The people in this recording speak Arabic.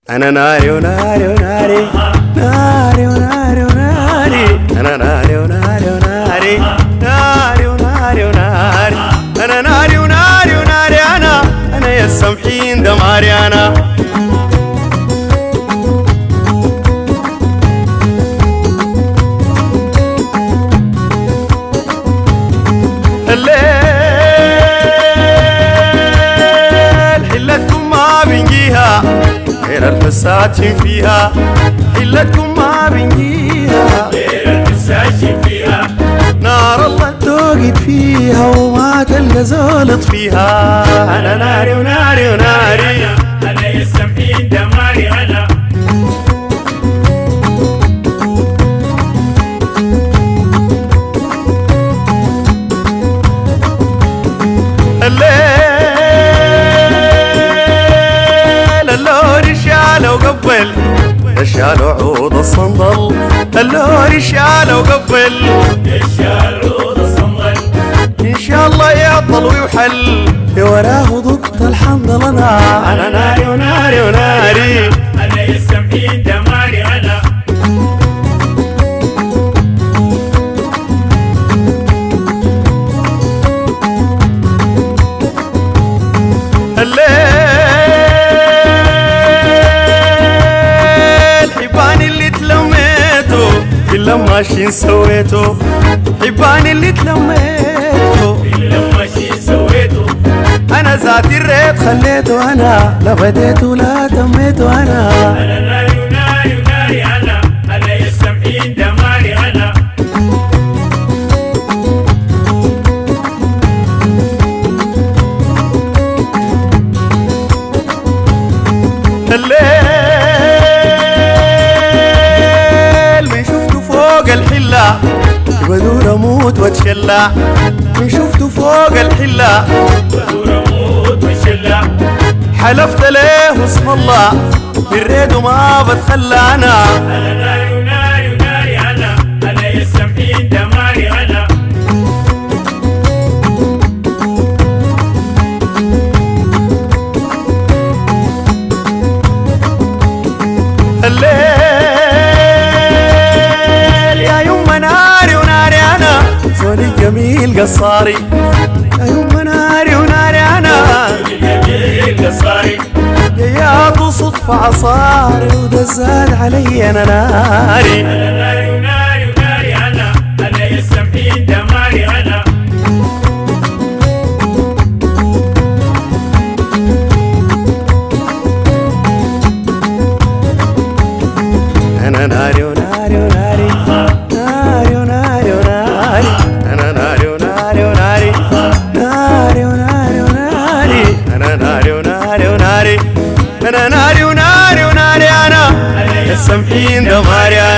أنا ناري وناري وناري ناري وناري وناري أنا ناري وناري وناري ناري وناري وناري أنا ناري وناري وناري أنا يا السمحين دماري أنا الليل حلتكم ما بنجيها غير الفساتين فيها، حلتكم ما بنجيها غير الفساتين فيها، نار الله توقد فيها وما تلقى زولط فيها. أنا ناري وناري وناري أنا يا السمحين دماري أنا الليل اللوري شالوا قبل شالوا عود الصندل، اللوري شالوا قبل شالوا عود الصندل، إن شاء الله يعطل ويحل وراه ضبط الحنظل. أنا ناري وناري وناري أنا يا السمحين دماري أنا الليل حباني اللي تلميته في اللماشين سويته، حباني اللي تلميته في اللماشين سويته، أنا ذاتي الريت خليته أنا لا بديت ولا تميته أنا ناري وناري وناري أنا يا السمحين دماري أنا الليل من شفته فوق الحلة بدور أموت واتشلع، من شفته فوق الحلة بدور أموت واتشلع، حلفت ليه اسم الله بالريد وما بتخلى. أنا ناري وناري وناري أنا يا السمحين دماري أنا الليل يا يما ناري وناري أنا زولي جميل قصاري، يا يما ناري وناري أنا الجميل قصاري، يا صدفة عصاري وده زاد علي أنا ناري. ناري وناري وناري أنا يا السمحين دماري أنا أنا ناري وناري وناري ناري وناري وناري أنا ناري وناري وناري ناري وناري وناري أنا ناري وناري وناري أنا ناري وناري وناري أنا السمحين دماري